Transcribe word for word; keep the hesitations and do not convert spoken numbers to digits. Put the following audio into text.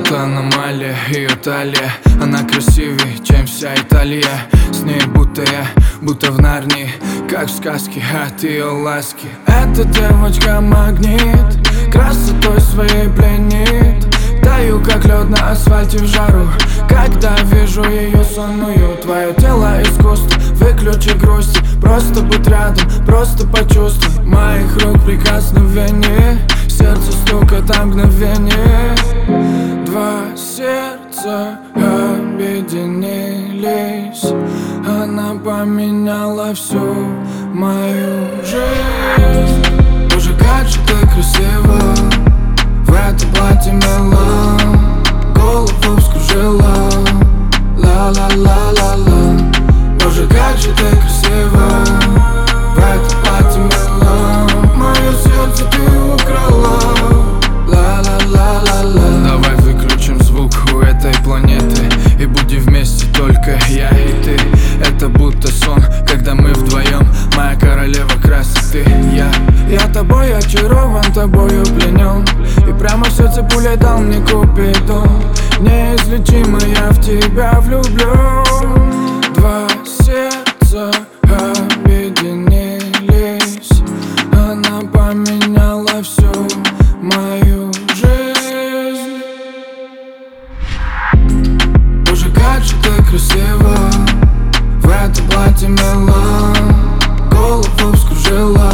будто аномалия. Ее талия, она красивее, чем вся Италия. С ней будто я, будто в Нарнии, как в сказке от ее ласки. Эта девочка магнит, красотой своей пленит. Таю, как лед на асфальте в жару, когда вижу ее сонную. Твое тело искусство, выключи грусть, просто будь рядом, просто почувствуй моих рук прикосновение. Сердце стукает о мгновение. Два сердца объединились, она поменяла всю мою жизнь. Боже, как же ты красива в этом платье мелом, голову вскружила. Ла-ла-ла-ла-ла. Боже, как же ты красива в этом платье мелом, мое сердце ты украла. Ла-ла-ла-ла-ла. Давай выключим звук у этой планеты и будем вместе только я и ты. Это будто сон, когда мы вдвоем, моя королева красоты. Я, я тобой очарован, тобою пленен, и прямо в сердце пулей дал мне купидон. Неизлечимо я в тебя влюблен. Два сердца объединились, она поменяла всю мою жизнь. Боже, как же ты красива в этом платье мелом, голову вскружила.